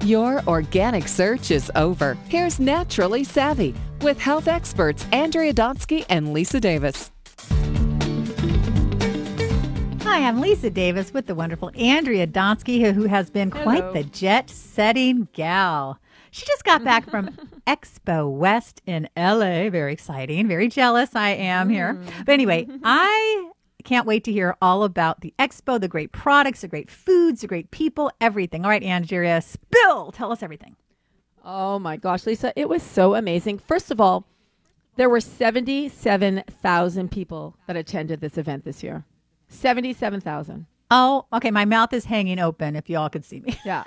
Your organic search is over. Here's Naturally Savvy with health experts Andrea Donsky and Lisa Davis. Hi, I'm Lisa Davis with the wonderful Andrea Donsky, who has been quite the jet-setting gal. She just got back from Expo West in LA. Very exciting. Very jealous I am here. But anyway, I can't wait to hear all about the expo, the great products, the great foods, the great people, everything. All right, Andrea, spill. Tell us everything. Oh, my gosh, Lisa. It was so amazing. First of all, there were 77,000 people that attended this event this year. 77,000. Oh, okay. My mouth is hanging open if you all could see me. Yeah.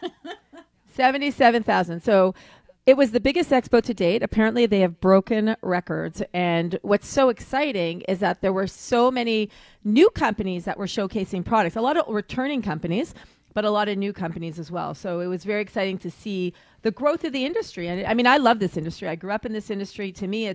77,000. So it was the biggest expo to date. Apparently, they have broken records. And what's so exciting is that there were so many new companies that were showcasing products. A lot of returning companies, but a lot of new companies as well. So it was very exciting to see the growth of the industry. And I mean, I love this industry. I grew up in this industry. To me,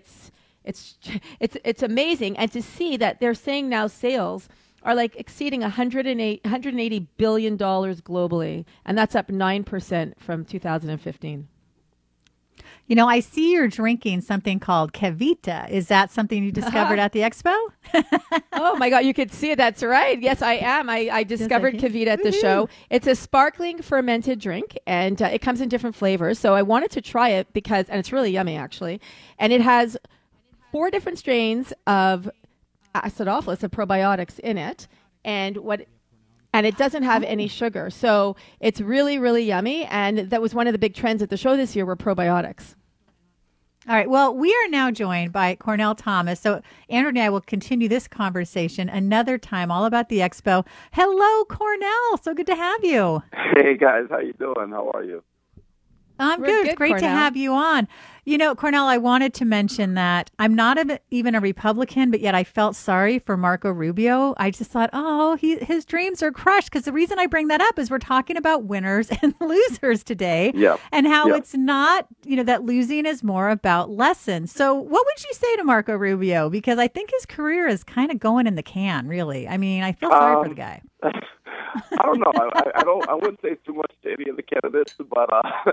it's amazing. And to see that they're saying now sales are like exceeding $180 billion globally. And that's up 9% from 2015. You know, I see you're drinking something called KeVita. Is that something you discovered at the expo? Oh, my God. You could see it. That's right. Yes, I am. I discovered KeVita at the show. It's a sparkling fermented drink, and it comes in different flavors. So I wanted to try it and it's really yummy, actually. And it has 4 different strains of acidophilus, of probiotics in it. And it doesn't have any sugar. So it's really, really yummy. And that was one of the big trends at the show this year were probiotics. All right. Well, we are now joined by Cornell Thomas. So Andrew and I will continue this conversation another time all about the expo. Hello, Cornell. So good to have you. Hey, guys. How you doing? How are you? I'm good. It's great to have you on. You know, Cornell, I wanted to mention that I'm not even a Republican, but yet I felt sorry for Marco Rubio. I just thought, his dreams are crushed. Because the reason I bring that up is we're talking about winners and losers today. Yep. And how Yep. it's not, that losing is more about lessons. So what would you say to Marco Rubio? Because I think his career is kind of going in the can, really. I mean, I feel sorry for the guy. I don't know. I wouldn't say too much to any of the candidates, but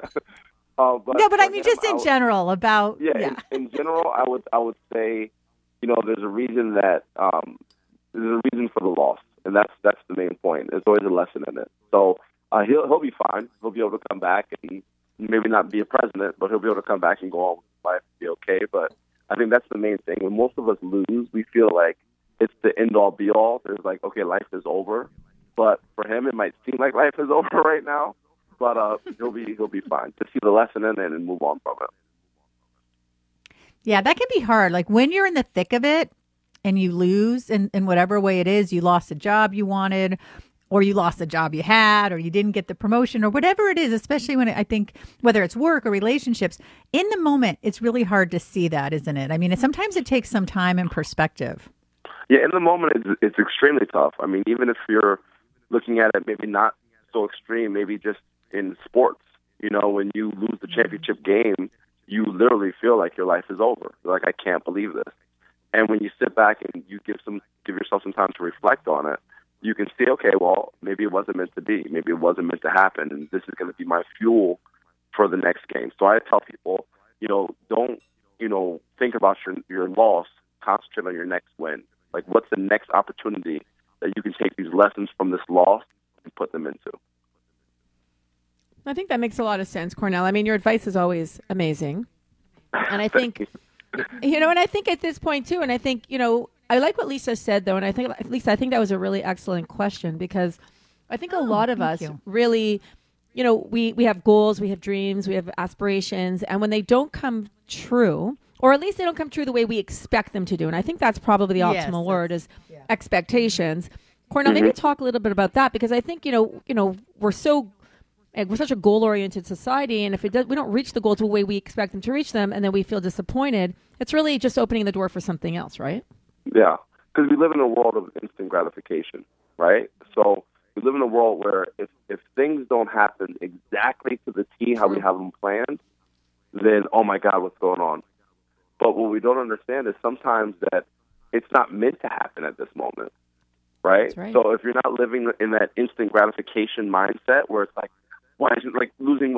no, but I mean, just in general about In general, I would say, there's a reason that there's a reason for the loss, and that's the main point. There's always a lesson in it. So he'll be fine. He'll be able to come back and maybe not be a president, but he'll be able to come back and go on with life and be okay. But I think that's the main thing. When most of us lose, we feel like it's the end all be all. There's like, okay, life is over. But for him, it might seem like life is over right now. But he'll be fine. To see the lesson in it and move on from it. Yeah, that can be hard. Like when you're in the thick of it and you lose in whatever way it is, you lost a job you wanted, or you lost the job you had, or you didn't get the promotion, or whatever it is, especially when I think whether it's work or relationships, in the moment, it's really hard to see that, isn't it? I mean, sometimes it takes some time and perspective. Yeah, in the moment, it's extremely tough. I mean, even if you're looking at it maybe not so extreme, maybe just in sports, when you lose the championship game, you literally feel like your life is over. You're like, I can't believe this. And when you sit back and you give yourself some time to reflect on it, you can see, okay, well, maybe it wasn't meant to be. Maybe it wasn't meant to happen. And this is going to be my fuel for the next game. So I tell people, don't, think about your loss. Concentrate on your next win. Like, what's the next opportunity that you can take these lessons from this loss and put them into? I think that makes a lot of sense, Cornell. I mean, your advice is always amazing. And I think, and I think at this point too, and I think, I like what Lisa said though. And I think, Lisa, I think that was a really excellent question because I think a lot of us really, we have goals, we have dreams, we have aspirations. And when they don't come true, or at least they don't come true the way we expect them to do. And I think that's probably the optimal word is expectations. Cornell, maybe talk a little bit about that because I think, we're such a goal-oriented society, and if we don't reach the goals the way we expect them to reach them, and then we feel disappointed, it's really just opening the door for something else, right? Yeah, because we live in a world of instant gratification, right? So we live in a world where if things don't happen exactly to the T how we have them planned, then, oh my God, what's going on? But what we don't understand is sometimes that it's not meant to happen at this moment, right? That's right. So if you're not living in that instant gratification mindset where it's like, why is it like losing weight?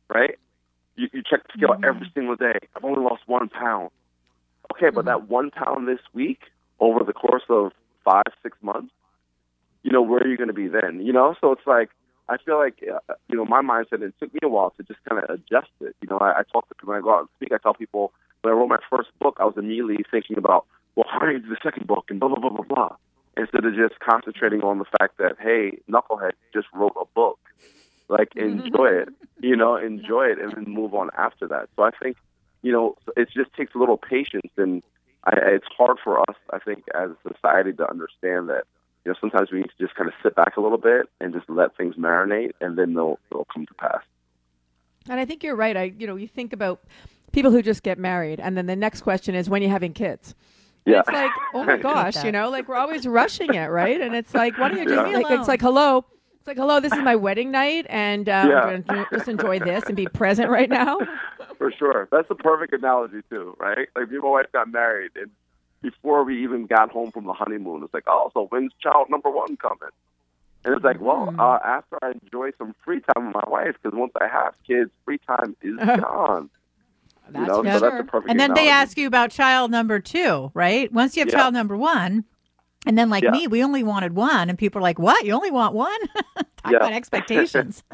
right? You check the scale every single day. I've only lost 1 pound. Okay, but that 1 pound this week over the course of 5-6 months, where are you going to be then? So it's like, I feel like, my mindset, it took me a while to just kind of adjust it. I talk to people, when I go out and speak, I tell people, when I wrote my first book, I was immediately thinking about, well, how do I do the second book and blah, blah, blah, blah, blah. Instead of just concentrating on the fact that, hey, Knucklehead just wrote a book. Like, enjoy it, enjoy it, and then move on after that. So I think, it just takes a little patience, and it's hard for us, I think, as a society to understand that, sometimes we need to just kind of sit back a little bit and just let things marinate, and then they'll come to pass. And I think you're right. You think about people who just get married, and then the next question is, when are you having kids? And it's like, oh my gosh, like we're always rushing it, right? And it's like, why don't you just it's like, hello, this is my wedding night, and I'm going to just enjoy this and be present right now. For sure. That's a perfect analogy too, right? Like, me and my wife got married, and before we even got home from the honeymoon, it's like, oh, so when's child number 1 coming? And it's like, well, after I enjoy some free time with my wife, because once I have kids, free time is gone. That's so that's a perfect And then analogy. they ask you about child number 2, right? Once you have child number 1, and then me, we only wanted 1, and people are like, what? You only want 1? Talk about expectations.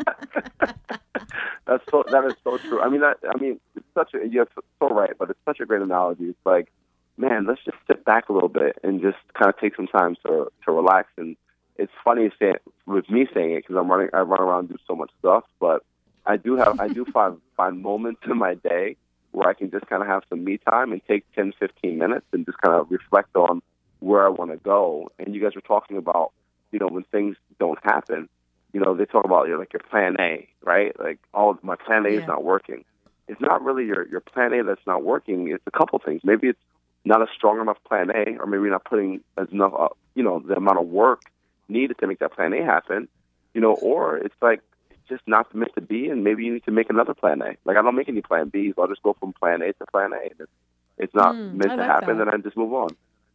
That is so true. It's such a, you're so right, but it's such a great analogy. It's like, man, let's just sit back a little bit and just kind of take some time to relax. And it's funny with me saying it, because I run around and do so much stuff, but I do find moments in my day where I can just kind of have some me time and take 10, 15 minutes and just kind of reflect on where I want to go. And you guys were talking about, when things don't happen, they talk about your plan A, right? Like, my plan A is not working. It's not really your plan A that's not working. It's a couple things. Maybe it's not a strong enough plan A, or maybe you're not putting enough, the amount of work needed to make that plan A happen, or it's like, it's just not meant to be, and maybe you need to make another plan A. Like, I don't make any plan Bs. I'll just go from plan A to plan A. It's not meant to happen, then I just move on.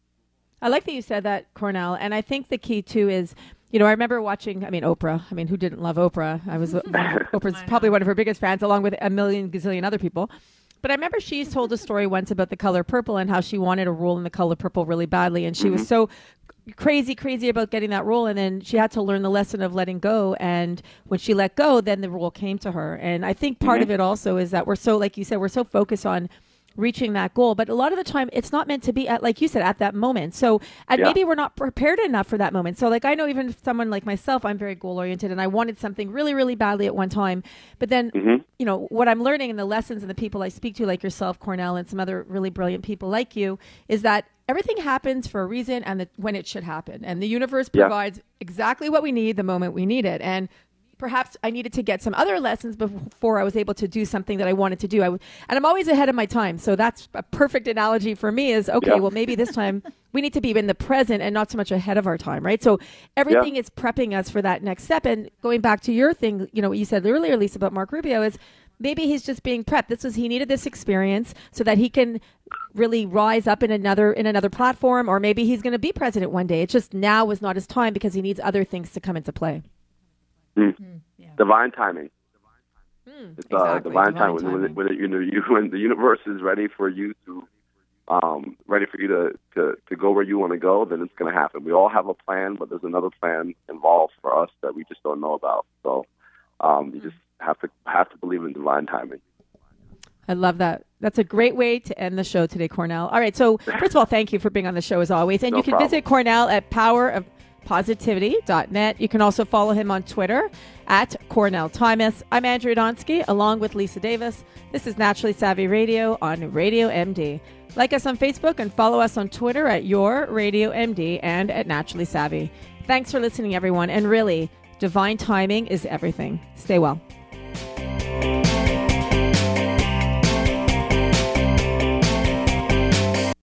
I like that you said that, Cornell. And I think the key, too, is, I remember watching, Oprah. Who didn't love Oprah? Oprah's probably one of her biggest fans, along with a million gazillion other people. But I remember she told a story once about The Color Purple and how she wanted a role in The Color Purple really badly. And she was so crazy about getting that role. And then she had to learn the lesson of letting go. And when she let go, then the role came to her. And I think part of it also is that we're so, like you said, we're so focused on reaching that goal. But a lot of the time, it's not meant to be at, like you said, at that moment. So maybe we're not prepared enough for that moment. So I know even someone like myself, I'm very goal oriented, and I wanted something really, really badly at one time. But then, what I'm learning and the lessons and the people I speak to, like yourself, Cornell, and some other really brilliant people like you, is that everything happens for a reason and when it should happen. And the universe provides exactly what we need the moment we need it. And perhaps I needed to get some other lessons before I was able to do something that I wanted to do. And I'm always ahead of my time. So that's a perfect analogy for me is, well, maybe this time we need to be in the present and not so much ahead of our time, right? So everything is prepping us for that next step. And going back to your thing, what you said earlier, Lisa, about Mark Rubio is maybe he's just being prepped. He needed this experience so that he can really rise up in another platform, or maybe he's going to be president one day. It's just now is not his time because he needs other things to come into play. Divine timing. It's exactly. divine timing. When the universe is ready for you to go where you want to go, then it's going to happen. We all have a plan, but there's another plan involved for us that we just don't know about. So you just have to believe in divine timing. I love that. That's a great way to end the show today, Cornell. All right. So first of all, thank you for being on the show as always. And you can visit Cornell at powerofpositivity.net. You can also follow him on Twitter at Cornell Thomas. I'm Andrea Donsky, along with Lisa Davis. This is Naturally Savvy Radio on Radio MD. Like us on Facebook and follow us on Twitter at Your Radio MD and at Naturally Savvy. Thanks for listening, everyone. And really, divine timing is everything. Stay well.